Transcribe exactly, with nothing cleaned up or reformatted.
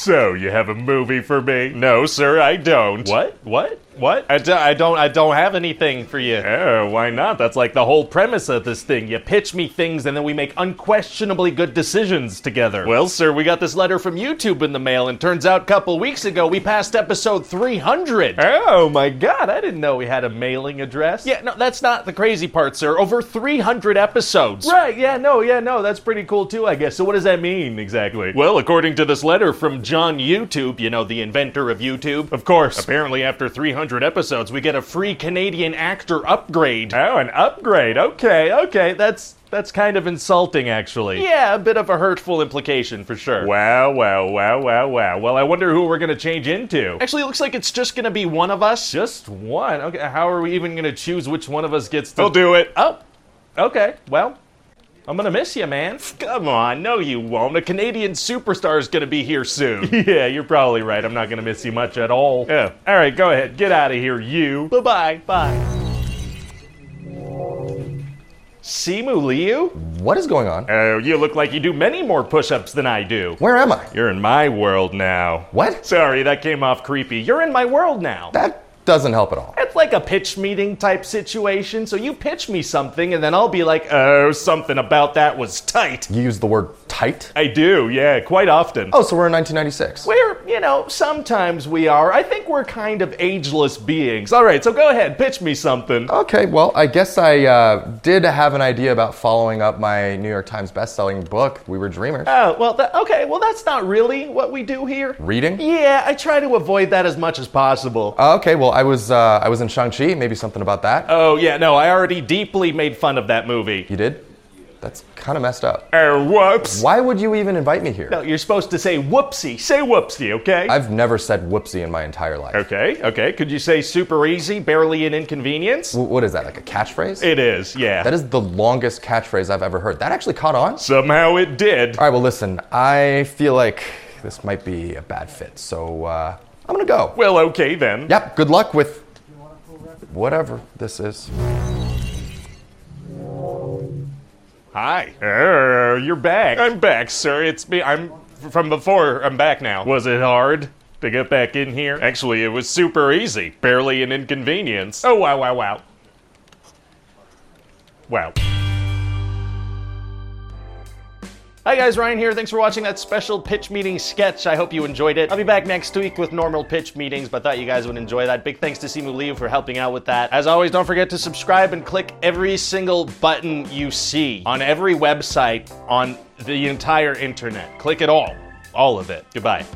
So, you have a movie for me? No, sir, I don't. What? What? What? I, do, I don't I don't have anything for you. Oh, why not? That's like the whole premise of this thing. You pitch me things and then we make unquestionably good decisions together. Well, sir, we got this letter from YouTube in the mail, and turns out a couple weeks ago we passed episode three hundred. Oh my god, I didn't know we had a mailing address. Yeah, no, that's not the crazy part, sir. Over three hundred episodes. Right, yeah, no, yeah, no, that's pretty cool too, I guess. So what does that mean exactly? Well, according to this letter from John YouTube, you know, the inventor of YouTube, of course, apparently after three hundred episodes, we get a free Canadian actor upgrade. Oh, an upgrade. Okay, okay. That's that's kind of insulting, actually. Yeah, a bit of a hurtful implication, for sure. Wow, wow, wow, wow, wow. Well, I wonder who we're gonna change into. Actually, it looks like it's just gonna be one of us. Just one? Okay, how are we even gonna choose which one of us gets to... I'll do it. Oh, okay, well... I'm gonna miss you, man. Come on, no you won't. A Canadian superstar is gonna be here soon. Yeah, you're probably right. I'm not gonna miss you much at all. Yeah. All right, go ahead. Get out of here, you. Bye-bye. Bye. Simu Liu? What is going on? Oh, you look like you do many more push-ups than I do. Where am I? You're in my world now. What? Sorry, that came off creepy. You're in my world now. That doesn't help at all. It's like a pitch meeting type situation. So you pitch me something and then I'll be like, oh, something about that was tight. You use the word tight? I do, yeah, quite often. Oh, so we're in nineteen ninety-six. We're, you know, sometimes we are. I think we're kind of ageless beings. All right, so go ahead, pitch me something. Okay, well, I guess I uh, did have an idea about following up my New York Times best-selling book, We Were Dreamers. Oh, well, that, okay, well, that's not really what we do here. Reading? Yeah, I try to avoid that as much as possible. Uh, okay, well, I was uh, I was in Shang-Chi, maybe something about that. Oh, yeah, no, I already deeply made fun of that movie. You did? That's kind of messed up. Oh, whoops. Why would you even invite me here? No, you're supposed to say whoopsie. Say whoopsie, okay? I've never said whoopsie in my entire life. Okay, okay. Could you say super easy, barely an inconvenience? W- what is that, like a catchphrase? It is, yeah. That is the longest catchphrase I've ever heard. That actually caught on? Somehow it did. All right, well, listen, I feel like this might be a bad fit, so uh, I'm gonna go. Well, okay then. Yep, good luck with whatever this is. Hi. Uh, you're back. I'm back, sir. It's me. I'm from before. I'm back now. Was it hard to get back in here? Actually, it was super easy. Barely an inconvenience. Oh, wow, wow, wow. Wow. Hi guys, Ryan here. Thanks for watching that special pitch meeting sketch. I hope you enjoyed it. I'll be back next week with normal pitch meetings, but thought you guys would enjoy that. Big thanks to Simu Liu for helping out with that. As always, don't forget to subscribe and click every single button you see on every website on the entire internet. Click it all. All of it. Goodbye.